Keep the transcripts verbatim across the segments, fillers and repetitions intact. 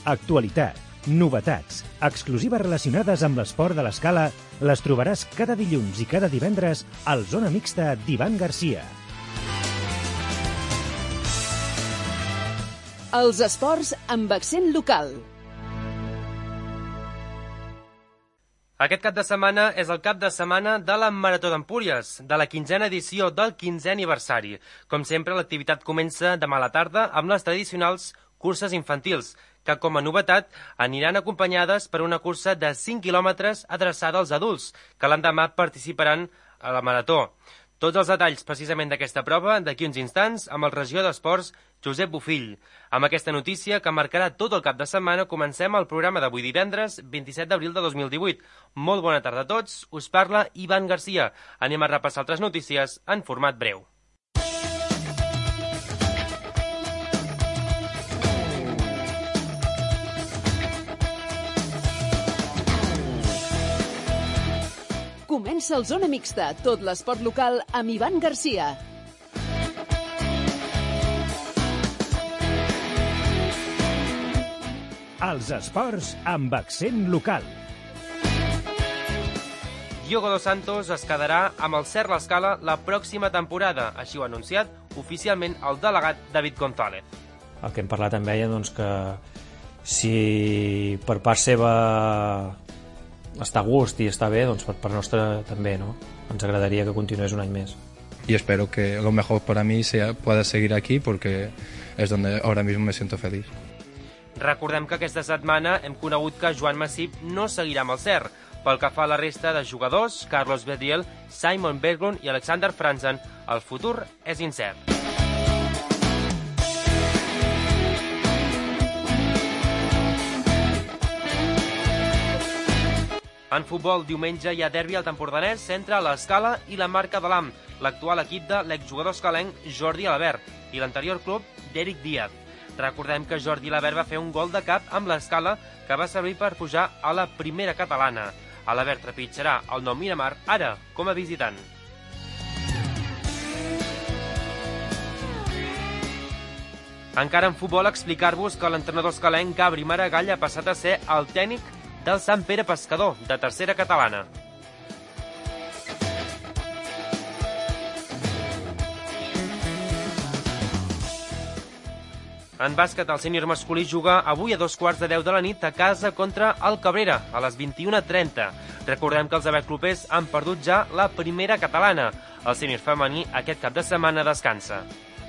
Actualitat, novetats, exclusives relacionades amb l'esport de l'escala les trobaràs cada dilluns i cada divendres al Zona Mixta d'Ivan Garcia. Els esports amb accent local. Aquest cap de setmana és el cap de setmana de la Marató d'Empúries, de la quinzena edició del quinzè aniversari. Com sempre, l'activitat comença demà a la tarda amb les tradicionals curses infantils, que com a novetat aniran acompanyades per una cursa de cinc quilòmetres adreçada als adults, que l'endemà participaran a la Marató. Tots els detalls precisament d'aquesta prova d'aquí uns instants amb el regidor d'Esports, Josep Bofill. Amb aquesta notícia que marcarà tot el cap de setmana comencem el programa d'avui divendres vint-i-set d'abril de dos mil divuit. Molt bona tarda a tots, us parla Ivan Garcia. Anem a repassar altres notícies en format breu. Comença el Zona Mixta, tot l'esport local amb Ivan Garcia. Els esports amb accent local. Diogo dos Santos es quedarà amb el Cert l'Escala la pròxima temporada. Així ho ha anunciat oficialment el delegat David González. El que hem parlat amb ella, doncs que si per part seva està a gust i està bé, doncs per part nostra també, ¿no? Ens agradaria que continués un any més. Y espero que lo mejor para mí sea, pueda seguir aquí porque es donde ahora mismo me siento feliz. Recordem que aquesta setmana hem conegut que Joan Massip no seguirà amb el Cert. Pel que fa a la resta de jugadors, Carlos Bediel, Simon Berglund i Alexander Franzen, el futur és incert. En futbol, diumenge hi ha derbi al Tempordanès entre l'Escala i la Marca de l'Am, l'actual equip de l'exjugador escalenc Jordi Alabert i l'anterior club d'Eric Díaz. Recordem que Jordi Alabert va fer un gol de cap amb l'Escala que va servir per pujar a la primera catalana. Alabert trepitjarà el Nou Miramar ara com a visitant. Encara en futbol, explicar-vos que l'entrenador escalenc Gabri Maragall ha passat a ser el tècnic del Sant Pere Pescador, de tercera catalana. En bàsquet, el sènior masculí juga avui a dos quarts de deu de la nit a casa contra el Cabrera, a les vint-i-una trenta. Recordem que els aberclubers han perdut ja la primera catalana. El sènior femení aquest cap de setmana descansa.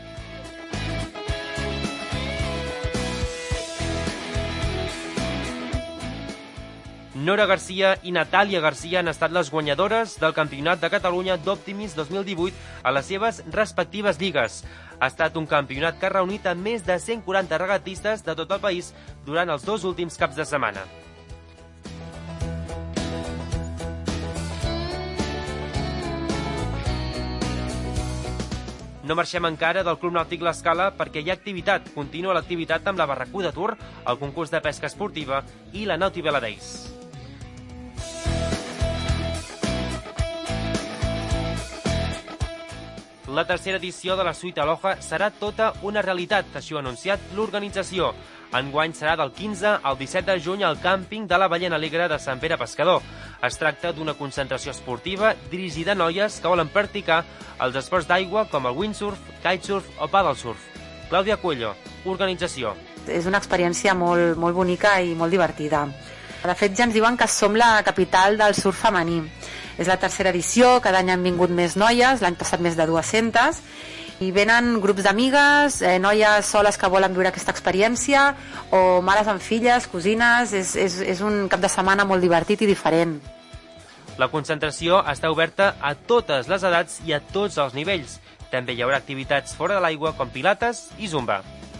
Nora Garcia i Natàlia Garcia han estat les guanyadores del Campionat de Catalunya d'Optimis dos mil divuit a les seves respectives lligues. Ha estat un campionat que ha reunit a més de cent quaranta regatistes de tot el país durant els dos últims caps de setmana. No marxem encara del Club Nàutic l'Escala perquè hi ha activitat. Continua l'activitat amb la Barracuda Tour, el concurs de pesca esportiva i la Nauti Vela Days. La tercera edició de la Suite Aloha serà tota una realitat, així ho ha anunciat l'organització. Enguany serà del quinze al disset de juny al càmping de la Ballena Alegre de Sant Pere Pescador. Es tracta d'una concentració esportiva dirigida a noies que volen practicar els esports d'aigua com el windsurf, kitesurf o paddlesurf. Clàudia Cuello, organització. És una experiència molt, molt bonica i molt divertida. De fet, ja ens diuen que som la capital del surf femení. És la tercera edició, cada any han vingut més noies, l'any passat més de dues-centes, i venen grups d'amigues, eh, noies soles que volen viure aquesta experiència, o mares amb filles, cosines, és, és, és un cap de setmana molt divertit i diferent. La concentració està oberta a totes les edats i a tots els nivells. També hi haurà activitats fora de l'aigua com pilates i zumba.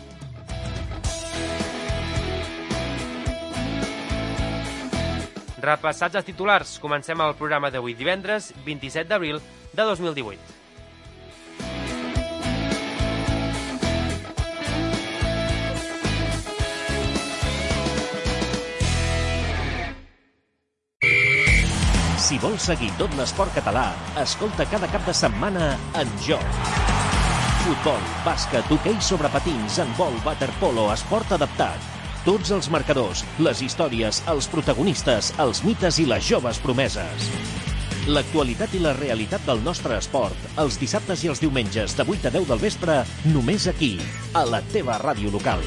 Repassats els titulars, comencem el programa d'avui divendres, vint-i-set d'abril de dos mil divuit. Si vols seguir tot l'esport català, escolta cada cap de setmana En Joc. Futbol, bàsquet, hoquei sobre patins, handbol, waterpolo, esport adaptat. Tots els marcadors, les històries, els protagonistes, els mites i les joves promeses. L'actualitat i la realitat del nostre esport, els dissabtes i els diumenges de vuit a deu del vespre, només aquí, a la teva ràdio local.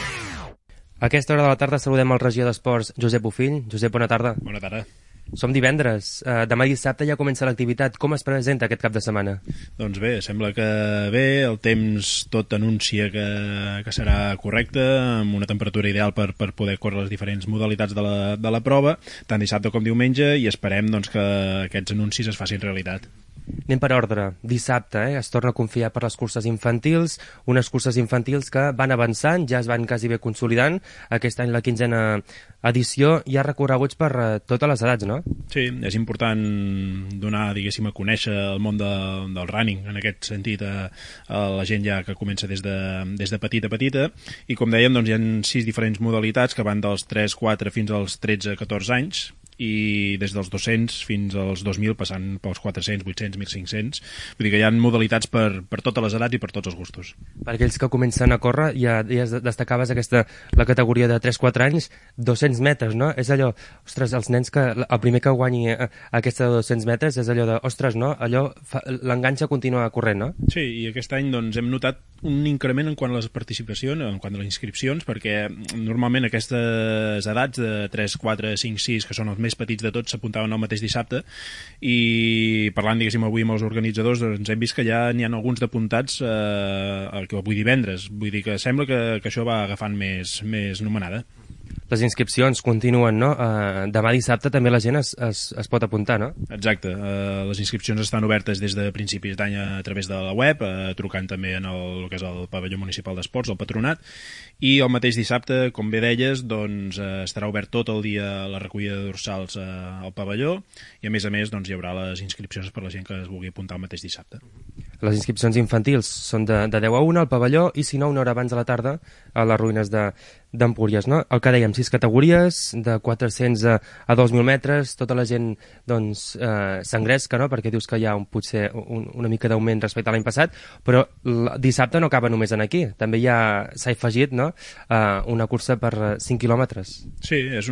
A aquesta hora de la tarda saludem el regidor d'Esports, Josep Bofill. Josep, bona tarda. Bona tarda. Som divendres. Uh, demà dissabte ja comença l'activitat. Com es presenta aquest cap de setmana? Doncs bé, sembla que bé, el temps tot anuncia que, que serà correcte, amb una temperatura ideal per, per poder córrer les diferents modalitats de la, de la prova, tant dissabte com diumenge, i esperem doncs, que aquests anuncis es facin realitat. Anem per ordre. Dissabte eh, es torna a confiar per les curses infantils, unes curses infantils que van avançant, ja es van quasi bé consolidant. Aquest any la quinzena edició hi ha recorreguts per uh, totes les edats, no? Sí, és important donar, diguéssim, a conèixer el món de, del running, en aquest sentit, a, a la gent ja que comença des de, des de petita a petita, i com dèiem, doncs, hi ha sis diferents modalitats que van dels tres quatre fins als tretze catorze anys, i des dels dos-cents fins als dos mil, passant pels quatre-cents, vuit-cents, mil cinc-cents. Vull dir que hi ha modalitats per, per totes les edats i per tots els gustos. Per aquells que comencen a córrer, ja, ja destacaves aquesta, la categoria de tres quatre anys, dos-cents metres, no? És allò, ostres, els nens que, el primer que guanyi aquesta de dos-cents metres és allò de, ostres, no? Allò, l'enganxa continua corrent, no? Sí, i aquest any doncs, hem notat un increment en quant a les participacions, en quant a les inscripcions, perquè normalment aquestes edats de tres, quatre, cinc, sis, que són els més petits de tots, s'apuntaven el mateix dissabte, i parlant, diguéssim, avui amb els organitzadors, doncs hem vist que ja n'hi ha alguns d'apuntats eh, avui divendres. Vull dir que sembla que, que això va agafant més, més nomenada. Les inscripcions continuen, no? Uh, demà dissabte també la gent es, es, es pot apuntar, no? Exacte. Uh, les inscripcions estan obertes des de principis d'any a través de la web, uh, trucant també en el, el que és el pavelló municipal d'esports, el patronat, i el mateix dissabte, com bé deies, doncs, uh, estarà obert tot el dia la recollida de dorsals uh, al pavelló, i a més a més doncs, hi haurà les inscripcions per la gent que es vulgui apuntar el mateix dissabte. Les inscripcions infantils són de, de deu a una al pavelló, i si no, una hora abans de la tarda a les ruïnes de d'Empúries, no? El que dèiem, sis categories, de quatre-cents a, a dos mil metres, tota la gent doncs eh, s'engresca, no? Perquè dius que hi ha un, potser un, una mica d'augment respecte a l'any passat, però dissabte no acaba només en aquí, també hi ha, s'ha afegit, no? eh, una cursa per cinc quilòmetres. Sí, és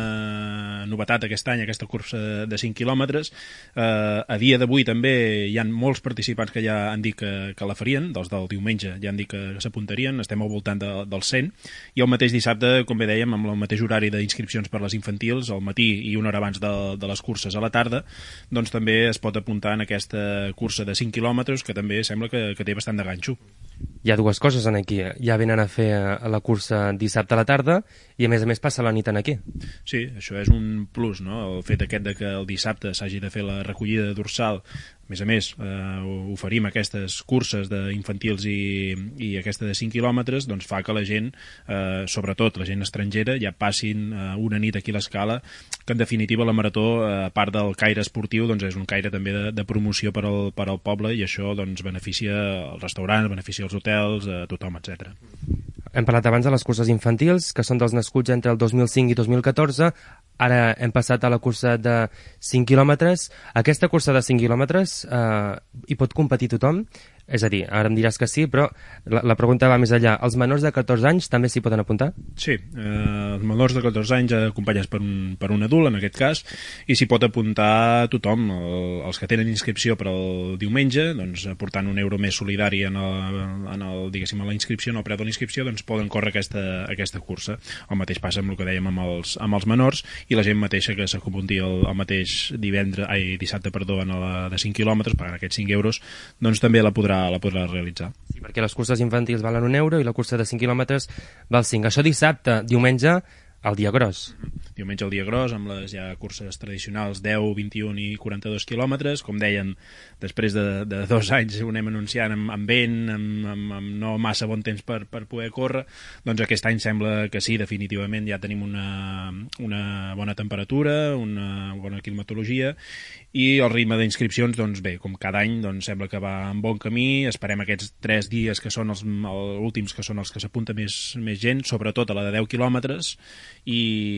una novetat aquest any, aquesta cursa de cinc quilòmetres. Eh, a dia d'avui també hi ha molts participants que ja han dit que, que la farien, dels del diumenge ja han dit que s'apuntarien, estem al voltant de, dels cent, i el mateix dissabte, com bé dèiem, amb el mateix horari d'inscripcions per les infantils, al matí i una hora abans de, de les curses a la tarda, doncs també es pot apuntar en aquesta cursa de cinc quilòmetres, que també sembla que, que té bastant de ganxo. Hi ha dues coses en aquí. Ja venen a fer la cursa dissabte a la tarda i, a més a més, passa la nit en aquí. Sí, això és un plus, no? El fet aquest de que el dissabte s'hagi de fer la recollida de dorsal. A més a més, eh, oferim aquestes curses d'infantils i, i aquesta de cinc quilòmetres, doncs fa que la gent, eh, sobretot la gent estrangera, ja passin eh, una nit aquí a l'Escala, que en definitiva la marató, eh, a part del caire esportiu, doncs és un caire també de, de promoció per al, per al poble, i això doncs, beneficia els restaurants, beneficia els hotels, a tothom, etcètera. Hem parlat abans de les curses infantils, que són dels nascuts entre el dos mil cinc i dos mil catorze. Ara hem passat a la cursa de cinc quilòmetres. Aquesta cursa de cinc quilòmetres eh, hi pot competir tothom? És a dir, ara em diràs que sí, però la, la pregunta va més enllà. Els menors de catorze anys també s'hi poden apuntar? Sí, eh, els menors de catorze anys acompanyats per un, per un adult, en aquest cas, i s'hi pot apuntar tothom. El, els que tenen inscripció per al diumenge, doncs aportant un euro més solidari en, el, en, el, diguéssim, en la inscripció, en el preu de la inscripció, doncs poden córrer aquesta, aquesta cursa. El mateix passa amb el que dèiem amb els, amb els menors, i la gent mateixa que s'apunti el, el mateix divendres, ai, dissabte, perdó, en la de cinc quilòmetres, pagant aquests cinc euros, doncs també la podrà la podrà realitzar. Sí, perquè les curses infantils valen un euro i la cursa de cinc quilòmetres val cinc. Això dissabte, diumenge, el dia gros. Diumenge el dia gros, amb les ja curses tradicionals deu, vint-i-un i quaranta-dos quilòmetres. Com deien, després de, de dos anys ho anem anunciant amb, amb vent, amb, amb, amb no massa bon temps per, per poder córrer, doncs aquest any sembla que sí, definitivament ja tenim una, una bona temperatura, una bona climatologia, i el ritme d'inscripcions, doncs bé, com cada any, doncs sembla que va en bon camí. Esperem aquests tres dies que són els, els últims, que són els que s'apunta més, més gent, sobretot a la de deu quilòmetres, i,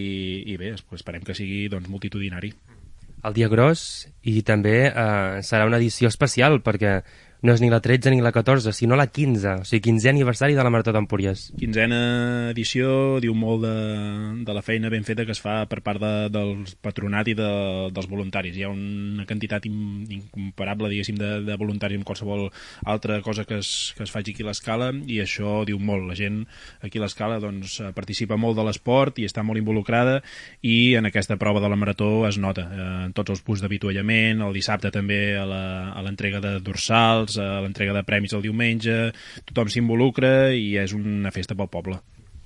i bé, esperem que sigui doncs, multitudinari. El dia gros, i també eh, serà una edició especial, perquè no és ni la tretze ni la catorze, sinó la quinze, o sigui, quinzè aniversari de la Marató d'Empúries. Quinzena edició, diu molt de, de la feina ben feta que es fa per part de, del patronat i de, dels voluntaris. Hi ha una quantitat in, incomparable, diguéssim, de, de voluntaris amb qualsevol altra cosa que es, que es faci aquí a l'Escala, i això diu molt. La gent aquí a l'Escala doncs, participa molt de l'esport i està molt involucrada, i en aquesta prova de la Marató es nota. Eh, en tots els punts d'avituallament, el dissabte també a l'entrega de dorsals, a l'entrega de premis el diumenge, tothom s'involucra i és una festa pel poble.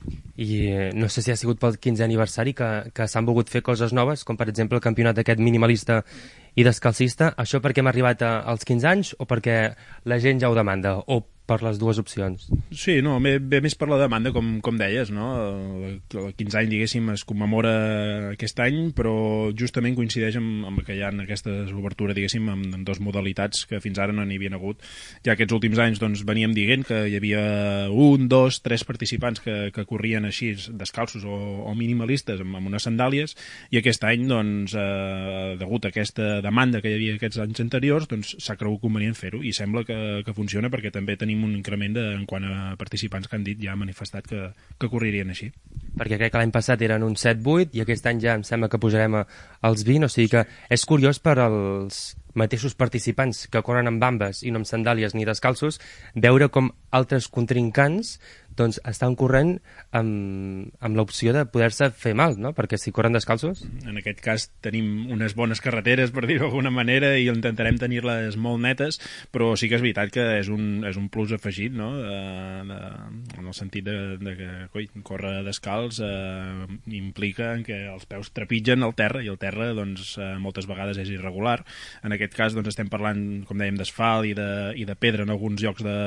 I eh, no sé si ha sigut pel quinzè aniversari que, que s'han volgut fer coses noves, com per exemple el campionat aquest minimalista i descalcista. Això perquè hem arribat a, als quinze anys o perquè la gent ja ho demanda, o per les dues opcions? Sí, no, ve, ve més per la demanda, com, com deies, no? El, el quinze any, diguéssim, es commemora aquest any, però justament coincideix amb, amb que hi ha aquestes obertures, diguéssim, amb, amb dues modalitats que fins ara no n'hi havien hagut. Ja aquests últims anys doncs, veníem dient que hi havia un, dos, tres participants que, que corrien així, descalços o, o minimalistes, amb, amb unes sandàlies, i aquest any, doncs, eh, degut a aquesta demanda que hi havia aquests anys anteriors, doncs s'ha cregut convenient fer-ho, i sembla que, que funciona, perquè també tenim un increment de, en quant a participants que han dit, ja han manifestat que, que correrien així. Perquè crec que l'any passat eren uns set vuit i aquest any ja em sembla que pujarem a, als vint, o sigui que és curiós per als mateixos participants que corren amb bambes i no amb sandàlies ni descalços, veure com altres contrincants doncs estan corrent amb, amb l'opció de poder-se fer mal, no? Perquè si corren descalços... En aquest cas tenim unes bones carreteres, per dir-ho d'alguna manera, i intentarem tenir-les molt netes, però sí que és veritat que és un, és un plus afegit, no? De, de, en el sentit de, de que coi, córrer descalç eh, implica que els peus trepitgen el terra, i el terra doncs, eh, moltes vegades és irregular. En aquest cas doncs, estem parlant, com dèiem, d'asfalt i, de, i de pedra en alguns llocs de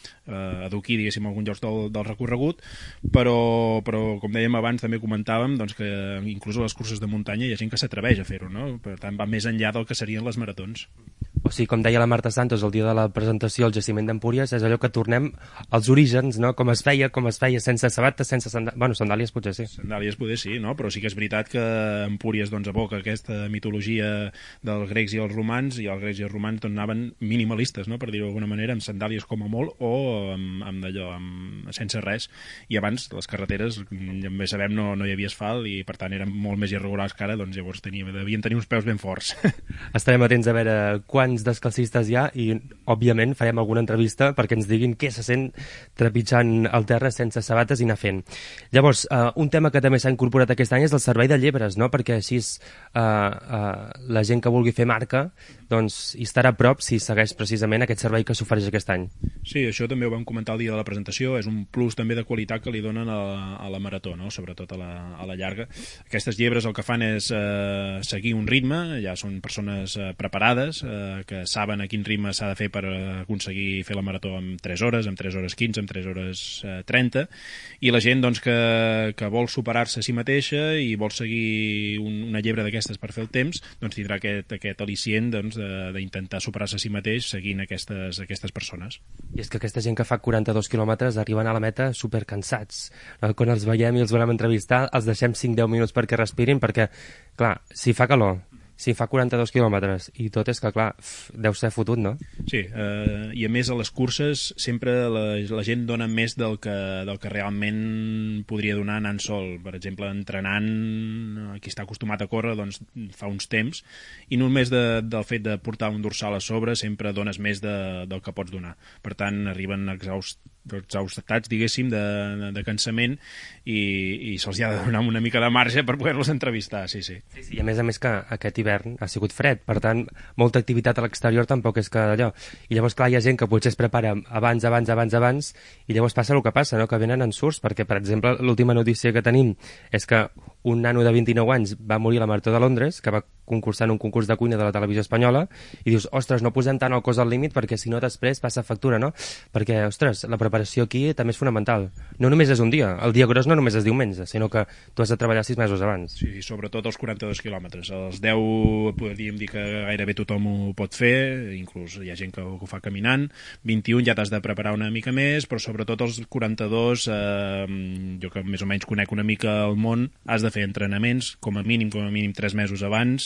eh, adoquí, diguéssim, en alguns llocs del, del recorregut, però, però com dèiem abans, també comentàvem doncs, que inclús a les curses de muntanya hi ha gent que s'atreveix a fer-ho, no? Per tant, va més enllà del que serien les maratons. O sigui, com deia la Marta Santos el dia de la presentació al jaciment d'Empúries, és allò que tornem als orígens, no? Com es feia, com es feia, sense sabates, sense sandàlies... Bueno, sandàlies potser sí. Sandàlies potser sí, no? Però sí que és veritat que Empúries doncs, evoca aquesta mitologia dels grecs i els romans, i els grecs i els romans doncs, anaven minimalistes, no? Per dir-ho d'alguna manera, amb sandàlies com a molt, o amb, amb d'allò, amb, sense res. I abans, les carreteres, ja bé sabem, no, no hi havia asfalt, i per tant eren molt més irregulars que ara, doncs llavors tenia, devien tenir uns peus ben forts. Estarem atents a veure quants descalcistes hi ha i, òbviament, farem alguna entrevista perquè ens diguin què se sent trepitjant el terra sense sabates i anar fent. Llavors, uh, un tema que també s'ha incorporat aquest any és el servei de llebres, no? Perquè així uh, uh, la gent que vulgui fer marca doncs, hi estarà a prop si segueix precisament aquest servei que s'ofereix aquest any. Sí, això també ho vam comentar el dia de la presentació, és un plus també de qualitat que li donen a la, a la marató, no? Sobretot a la, a la llarga. Aquestes llebres el que fan és eh, seguir un ritme, ja són persones eh, preparades, eh, que saben a quin ritme s'ha de fer per aconseguir fer la marató en tres hores, en tres hores quinze, en tres hores trenta, i la gent doncs, que, que vol superar-se a si mateixa i vol seguir un, una llebre d'aquestes per fer el temps, doncs tindrà aquest, aquest al·licient doncs, d'intentar superar-se a si mateix seguint aquestes, aquestes persones. I és que aquesta gent que fa quaranta-dos quilòmetres arriben a la meta supercansats. Quan els veiem i els volem entrevistar, els deixem cinc a deu minuts perquè respirin, perquè, clar, si fa calor, si fa quaranta-dos quilòmetres i tot és que, clar, f, deu ser fotut, no? Sí, eh, i a més a les curses sempre la, la gent dona més del que, del que realment podria donar anant sol. Per exemple, entrenant, qui està acostumat a córrer, doncs fa uns temps, i només de, del fet de portar un dorsal a sobre sempre dones més de, del que pots donar. Per tant, arriben exhaust, exhaustats, diguéssim, de, de, de cansament, i, i se'ls ha de donar una mica de marge per poder-los entrevistar, sí, sí. Sí, sí. I a més a més que aquest hivern ha sigut fred, per tant, molta activitat a l'exterior tampoc és que d'allò. I llavors, clar, hi ha gent que potser es prepara abans, abans, abans, abans, i llavors passa el que passa, no? Que venen ensurts, perquè, per exemple, l'última notícia que tenim és que un nano de vint-i-nou anys va morir a la Marató de Londres, que va concursar en un concurs de cuina de la televisió espanyola, i dius, ostres, no posem tant el cos al límit perquè si no després passa factura, no? Perquè, ostres, la preparació aquí també és fonamental. No només és un dia, el dia gros no només és diumenge, sinó que tu has de treballar sis mesos abans. Sí, sobretot els quaranta-dos quilòmetres. Els deu podríem dir que gairebé tothom ho pot fer, inclús hi ha gent que ho, que ho fa caminant, vint-i-un ja t'has de preparar una mica més, però sobretot els quaranta-dos, eh, jo que més o menys conec una mica el món, has de fer entrenaments, com a mínim, com a mínim tres mesos abans,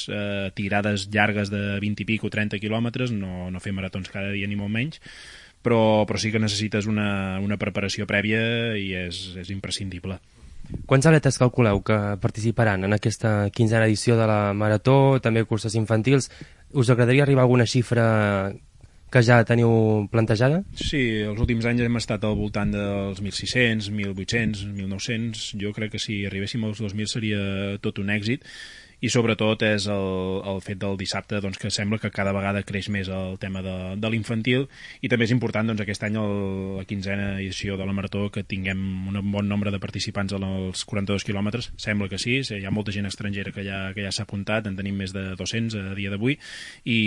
eh, tirades llargues de vint i pico, trenta quilòmetres, no, no fer maratons cada dia ni molt menys, però, però sí que necessites una, una preparació prèvia i és, és imprescindible. Quants atletes calculeu que participaran en aquesta quinzena edició de la Marató, també curses infantils? Us agradaria arribar a alguna xifra que ja teniu plantejada? Sí, els últims anys hem estat al voltant dels mil sis-cents, mil vuit-cents, mil nou-cents. Jo crec que si arribéssim als dos mil seria tot un èxit. I sobretot és el, el fet del dissabte, doncs, que sembla que cada vegada creix més el tema de, de l'infantil, i també és important, doncs, aquest any el, la quinzena edició de la Marató que tinguem un bon nombre de participants als quaranta-dos quilòmetres. Sembla que sí, hi ha molta gent estrangera que ja, que ja s'ha apuntat, en tenim més de dos-cents a dia d'avui, i,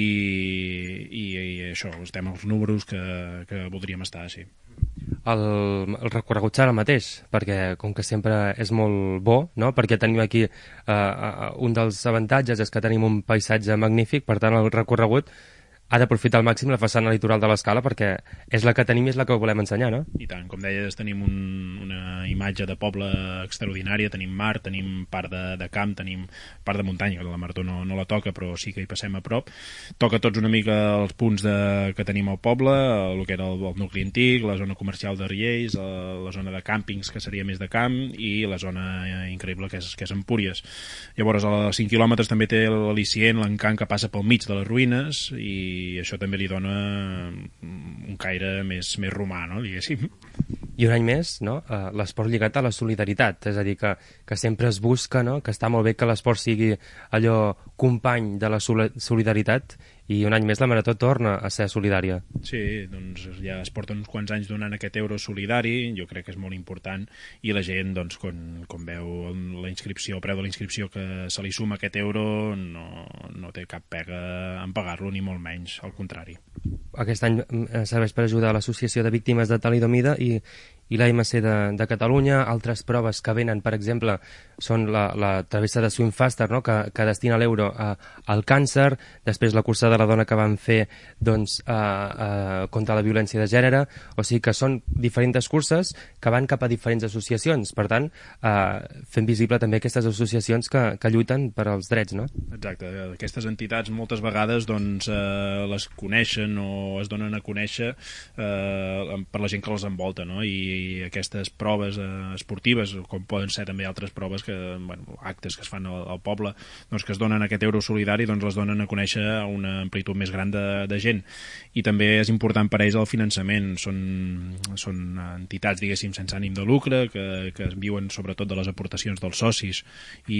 i, i això, estem als números que, que voldríem estar, sí. El, el recorregut serà el mateix, perquè com que sempre és molt bo, no? Perquè tenim aquí eh, un dels avantatges és que tenim un paisatge magnífic, per tant el recorregut ha d'aprofitar al màxim la façana litoral de l'Escala, perquè és la que tenim i és la que volem ensenyar, no? I tant, com deies, tenim un, una imatge de poble extraordinària, tenim mar, tenim part de, de camp, tenim part de muntanya, que la Marató no, no la toca, però sí que hi passem a prop. Toca tots una mica els punts de, que tenim al poble, el que era el, el nucli antic, la zona comercial de Riells, la zona de càmpings, que seria més de camp, i la zona increïble, que és, que és Empúries. Llavors, a cinc quilòmetres també té l'al·licient, l'encant que passa pel mig de les ruïnes, i i això també li dona un caire més, més romà, no, diguéssim. I un any més, no? Uh, l'esport lligat a la solidaritat, és a dir, que, que sempre es busca, no? Que està molt bé que l'esport sigui allò company de la solidaritat, i un any més la Marató torna a ser solidària. Sí, doncs ja es porten uns quants anys donant aquest euro solidari, jo crec que és molt important, i la gent, doncs, quan, quan veu la inscripció, el preu de la inscripció que se li suma aquest euro, no, no té cap pega en pagar-lo, ni molt menys, al contrari. Aquest any serveix per ajudar l'Associació de Víctimes de Talidomida i, i l'A M C de, de Catalunya. Altres proves que venen, per exemple, són la, la travessa de Swim Faster, no? que, que destina l'euro al càncer, després la cursa de la dona que van fer, doncs, a, a, contra la violència de gènere, o sigui que són diferents curses que van cap a diferents associacions, per tant, eh, fent visible també aquestes associacions que, que lluiten per als drets, no? Exacte, aquestes entitats moltes vegades doncs, eh, les coneixen o es donen a conèixer eh, per la gent que les envolta, no? I, i aquestes proves eh, esportives, com poden ser també altres proves, que, bueno, actes que es fan al, al poble, doncs, que es donen aquest euro solidari, doncs les donen a conèixer a una amplitud més gran de, de gent. I també és important per ells el finançament. Són, són entitats, diguéssim, sense ànim de lucre, que, que viuen sobretot de les aportacions dels socis i,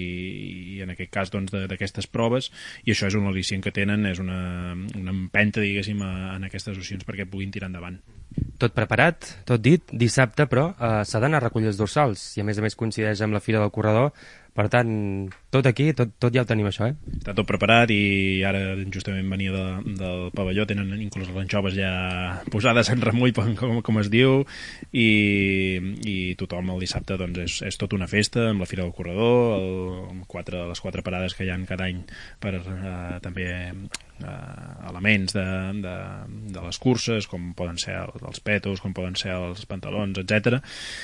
i en aquest cas doncs, d'aquestes proves, i això és un al·licient que tenen, és una, una empenta, diguéssim, a, en aquestes associacions perquè puguin tirar endavant. Tot preparat, tot dit, dissabte, però eh, s'ha d'anar a recollir els dorsals, i a més a més coincideix amb la Fira del Corredor. Per tant, tot aquí, tot, tot ja ho tenim, això, eh? Està tot preparat, i ara justament venia de, del pavelló, tenen inclús les anxoves ja posades en remull, com, com es diu, i, i tothom el dissabte doncs, és, és tot una festa, amb la Fira del Corredor, el, quatre, les quatre parades que hi ha cada any per eh, també eh, elements de, de, de les curses, com poden ser els petos, com poden ser els pantalons, etcètera.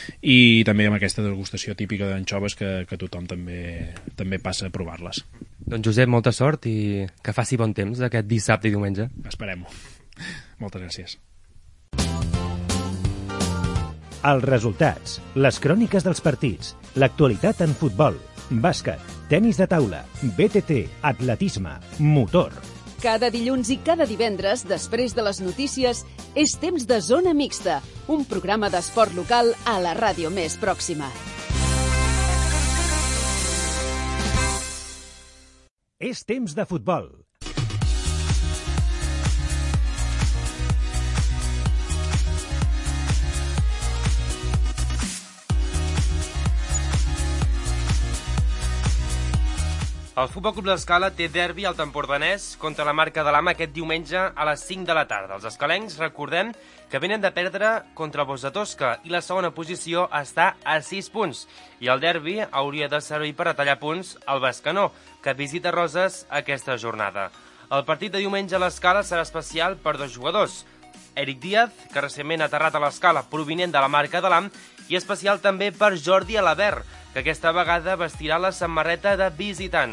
I també amb aquesta degustació típica d'anxoves que, que tothom també També, també passa a provar-les. Doncs Josep, molta sort i que faci bon temps aquest dissabte i diumenge. Esperem-ho. Moltes gràcies. Els resultats, les cròniques dels partits, l'actualitat en futbol, bàsquet, tenis de taula, B T T, atletisme, motor. Cada dilluns i cada divendres, després de les notícies, és temps de Zona Mixta, un programa d'esport local a la ràdio més pròxima. És temps de futbol. El Futbol Club l'Escala té derbi al Tempordanès contra la Marca de l'Ama aquest diumenge a les cinc de la tarda. Els escalencs, recordem, que venen de perdre contra el Bosch de Tosca i la segona posició està a sis punts. I el derbi hauria de servir per retallar punts al Bescanó, que visita Roses aquesta jornada. El partit de diumenge a l'Escala serà especial per dos jugadors. Eric Díaz, que recentment ha aterrat a l'Escala provinent de la Marca de l'Am, i especial també per Jordi Alabert, que aquesta vegada vestirà la samarreta de visitant.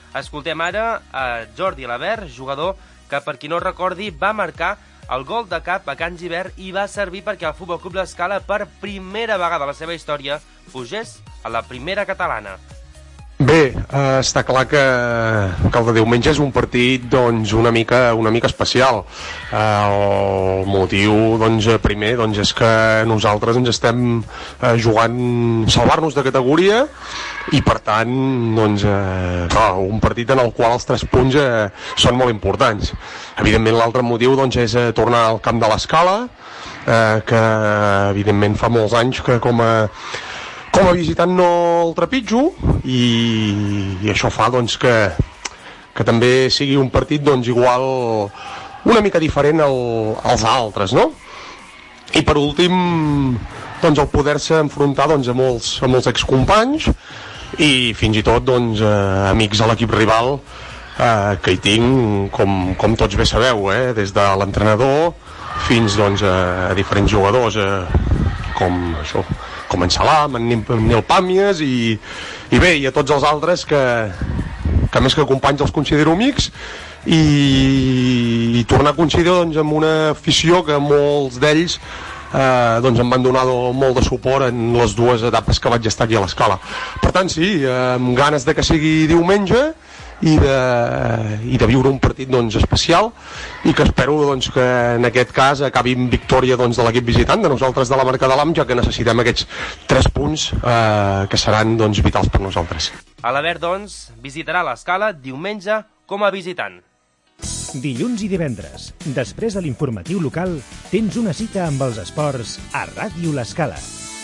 Escoltem ara a Jordi Labert, jugador que, per qui no recordi, va marcar el gol de cap a Can Gibert i va servir perquè el Futbol Club l'Escala per primera vegada a la seva història pugés a la primera catalana. Bé, eh, està clar que, que el de diumenge és un partit doncs, una, mica, una mica especial. Eh, el motiu, doncs, primer, doncs, és que nosaltres ens estem eh, jugant salvar-nos de categoria i, per tant, doncs, eh, clar, un partit en el qual els tres punts eh, són molt importants. Evidentment, l'altre motiu doncs, és eh, tornar al camp de l'Escala, eh, que, evidentment, fa molts anys que com a Com a visitant no el trepitjo i, i això fa doncs, que, que també sigui un partit doncs, igual una mica diferent al, als altres, no? I per últim doncs, el poder-se enfrontar doncs, a, molts, a molts excompanys i fins i tot doncs, eh, amics a l'equip rival eh, que hi tinc, com, com tots bé sabeu, eh, des de l'entrenador fins doncs, a, a diferents jugadors eh, com això, com en Salam, en Nil Pàmies i, i bé, i a tots els altres que, que més que companys els considero amics i, i tornar a coincidir doncs, amb una afició que molts d'ells eh, doncs, em van donar molt de suport en les dues etapes que vaig estar aquí a l'Escala. Per tant, sí, amb ganes de que sigui diumenge i de, i de viure un partit doncs, especial i que espero doncs, que en aquest cas acabi amb victòria doncs, de l'equip visitant, de nosaltres de la Marca de l'Am, ja que necessitem aquests tres punts eh, que seran doncs, vitals per nosaltres. A l'Avert, doncs, visitarà l'Escala diumenge com a visitant. Dilluns i divendres, després de l'informatiu local, tens una cita amb els esports a Ràdio l'Escala.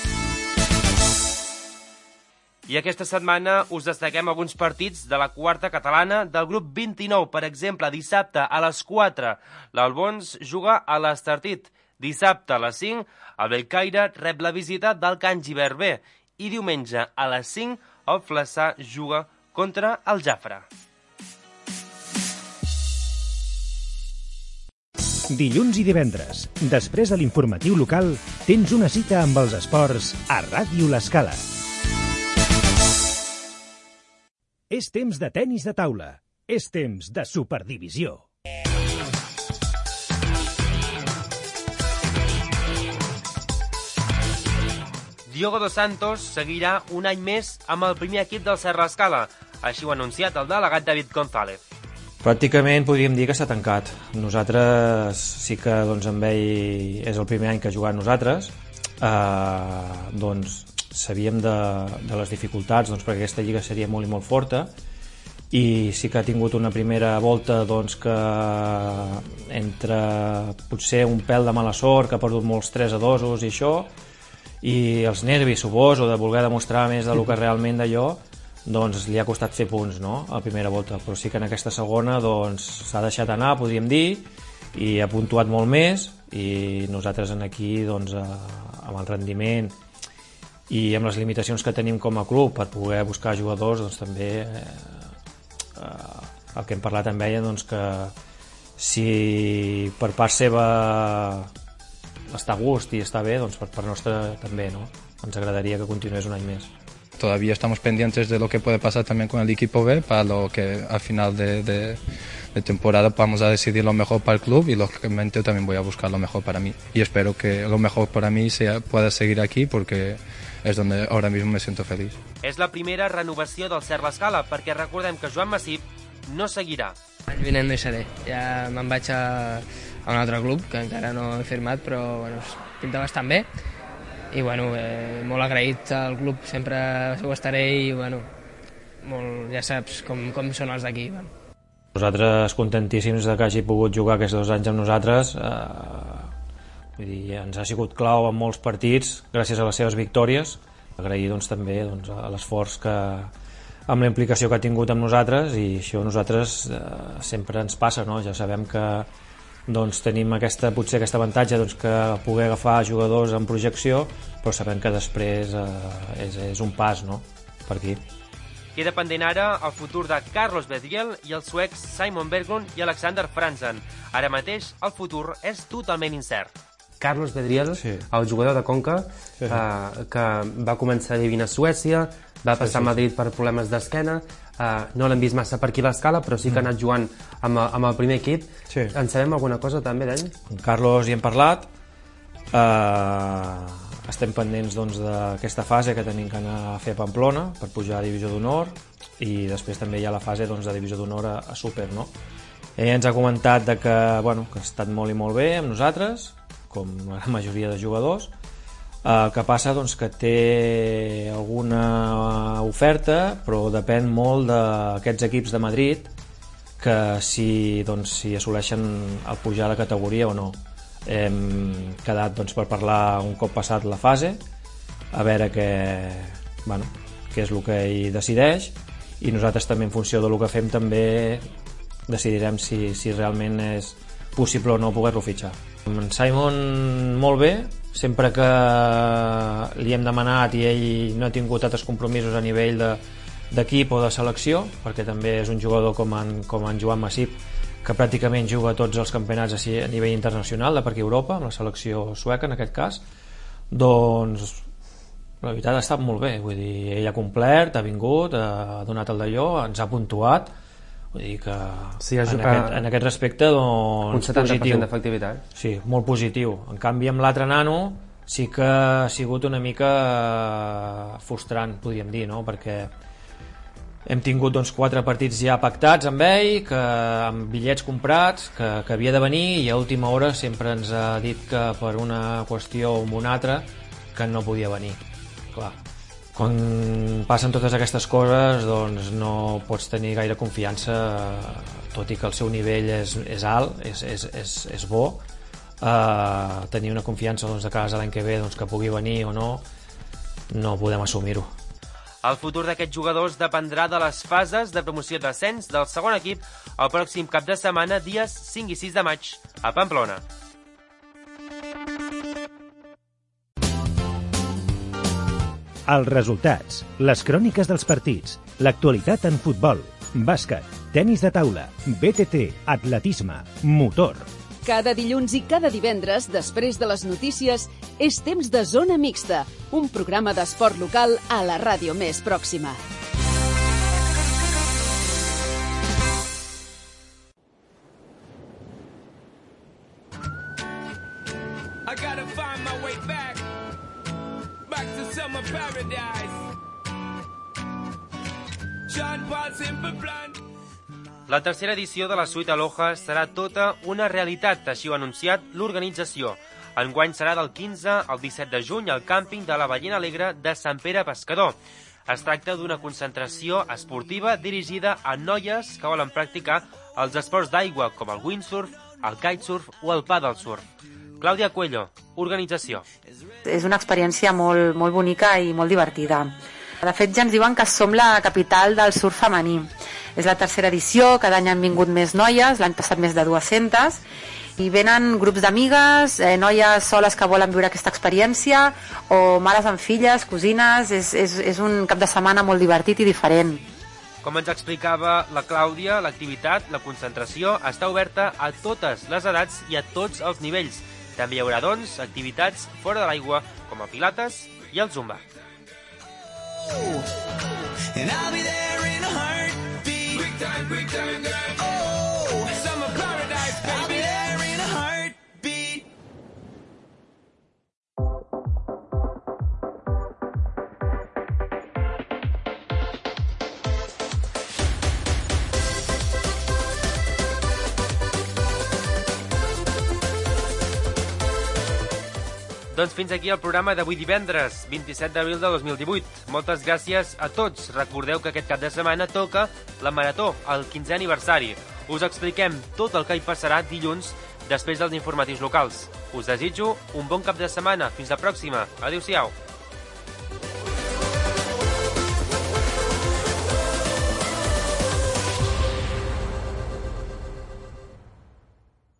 I aquesta setmana us destaquem alguns partits de la quarta catalana del grup vint-i-nou. Per exemple, dissabte a les quatre, l'Albons juga a l'Estartit. Dissabte a les cinc, el Bellcaire rep la visita del Can Gibert B. I diumenge a les cinc, el Flaçà juga contra el Jafre. Dilluns i divendres, després de l'informatiu local, tens una cita amb els esports a Ràdio l'Escala. És temps de tenis de taula. És temps de superdivisió. Diogo dos Santos seguirà un any més amb el primer equip del Serra Escala. Així ho ha anunciat el delegat David González. Pràcticament podríem dir que s'ha tancat. Nosaltres sí que doncs, amb ell és el primer any que ha jugat nosaltres. Eh, doncs sabíem de, de les dificultats doncs, perquè aquesta lliga seria molt i molt forta i sí que ha tingut una primera volta doncs, que entre potser un pèl de mala sort, que ha perdut molts tres a dosos i això, i els nervis, suposo, de voler demostrar més del que realment d'allò, doncs li ha costat fer punts, no?, a la primera volta, però sí que en aquesta segona doncs, s'ha deixat anar, podríem dir, i ha puntuat molt més, i nosaltres en aquí doncs, amb el rendiment i amb les limitacions que tenim com a club per poder buscar jugadors, doncs també eh, eh, el que hem parlat amb ella, doncs que si per part seva està a gust i està bé, doncs per part nostra també, no? Ens agradaria que continués un any més. Todavía estamos pendientes de lo que puede pasar también con el equipo B, para lo que al final de, de, de temporada vamos a decidir lo mejor para el club y lógicamente yo también voy a buscar lo mejor para mí. Y espero que lo mejor para mí sea, pueda seguir aquí porque és on ara mismo me siento feliz. És la primera renovació del Serra Escala, perquè recordem que Joan Massip no seguirà. L'any vinent no hi seré. Ja me'n vaig a, a un altre club, que encara no he firmat, però bueno, pinta bastant bé. I bueno, eh, molt agraït al club, sempre ho estaré i bueno, molt, ja saps com, com són els d'aquí. Bueno. Nosaltres contentíssims de que hagi pogut jugar aquests dos anys amb nosaltres. Eh, vull dir, ens ha sigut clau en molts partits gràcies a les seves victòries. Agrair doncs, també doncs, a l'esforç que amb la implicació que ha tingut amb nosaltres, i això a nosaltres eh, sempre ens passa, no? Ja sabem que doncs, tenim aquesta, potser aquest avantatge doncs, que poder agafar jugadors en projecció, però sabem que després eh, és, és un pas, no?, per aquí. Queda pendent ara el futur de Carlos Bedriel i els suecs Simon Berglund i Alexander Franzen. Ara mateix el futur és totalment incert. Carlos Bedriel, sí. el jugador de Conca, sí, sí. Uh, que va començar vivint a Suècia, va passar sí, sí. a Madrid per problemes d'esquena, uh, no l'hem vist massa per aquí a l'escala, però sí que ha anat jugant amb, amb el primer equip. Sí. En sabem alguna cosa també d'ell? Amb Carlos hi hem parlat, uh, estem pendents doncs, d'aquesta fase que tenim que anar a fer a Pamplona per pujar a Divisió d'Honor, i després també hi ha la fase doncs, de Divisió d'Honor a, a Súper, no? Ell ens ha comentat de que, bueno, que ha estat molt i molt bé amb nosaltres, com la majoria de jugadors. El que passa doncs, que té alguna oferta, però depèn molt d'aquests equips de Madrid, que si, doncs, si assoleixen el pujar de categoria o no. Hem quedat doncs, per parlar un cop passat la fase, a veure què, bueno, què és el que ell decideix, i nosaltres també en funció del que fem també decidirem si, si realment és possible o no poder-lo fitxar. En Simon molt bé, sempre que li hem demanat i ell no ha tingut altres compromisos a nivell d'equip o de selecció, perquè també és un jugador com en, com en Joan Masip, que pràcticament juga a tots els campionats a nivell internacional de per aquí a Europa, amb la selecció sueca en aquest cas, doncs la veritat ha estat molt bé, vull dir, ell ha complert, ha vingut, ha donat el d'allò, ens ha puntuat, vull dir que sí, en, aquest, en aquest respecte doncs, un setanta per cent d'efectivitat. Sí, molt positiu. En canvi amb l'altre nano sí que ha sigut una mica frustrant, podríem dir, no? Perquè hem tingut doncs, quatre partits ja pactats amb ell, que, amb bitllets comprats, que, que havia de venir, i a última hora sempre ens ha dit que per una qüestió o una altra que no podia venir. Clar, quan passen totes aquestes coses doncs no pots tenir gaire confiança, tot i que el seu nivell és, és alt, és, és, és, és bo. Uh, tenir una confiança doncs, de casa l'any que ve doncs, que pugui venir o no, no podem assumir-ho. El futur d'aquests jugadors dependrà de les fases de promoció d'ascens del segon equip el pròxim cap de setmana, dies cinc i sis de maig, a Pamplona. Els resultats, les cròniques dels partits, l'actualitat en futbol, bàsquet, tenis de taula, B T T, atletisme, motor. Cada dilluns i cada divendres, després de les notícies, és temps de Zona Mixta, un programa d'esport local a la ràdio més pròxima. I gotta find my way back. Back to summer paradise. John Paul Simple Plan. La tercera edició de la Suite Aloha serà tota una realitat, així ho ha anunciat l'organització. Enguany serà del quinze al disset de juny al càmping de la Ballena Alegre de Sant Pere Pescador. Es tracta d'una concentració esportiva dirigida a noies que volen practicar els esports d'aigua com el windsurf, el kitesurf o el paddlesurf. Clàudia Cuello, organització. És una experiència molt, molt bonica i molt divertida. De fet, ja ens diuen que som la capital del surf femení. És la tercera edició, cada any han vingut més noies, l'any passat més de dues-centes, i venen grups d'amigues, eh, noies soles que volen viure aquesta experiència, o mares amb filles, cosines. És, és, és un cap de setmana molt divertit i diferent. Com ens explicava la Clàudia, l'activitat, la concentració, està oberta a totes les edats i a tots els nivells. També hi haurà, doncs, activitats fora de l'aigua, com el pilates i el zumba. And I'll be there in a heartbeat. Quick time, quick time, girl. Oh, summer paradise, baby. I'll be there in a heartbeat. Doncs fins aquí el programa d'avui divendres, vint-i-set d'abril de dos mil divuit. Moltes gràcies a tots. Recordeu que aquest cap de setmana toca la Marató, el quinzè aniversari. Us expliquem tot el que hi passarà dilluns després dels informatius locals. Us desitjo un bon cap de setmana. Fins la pròxima. Adéu-siau.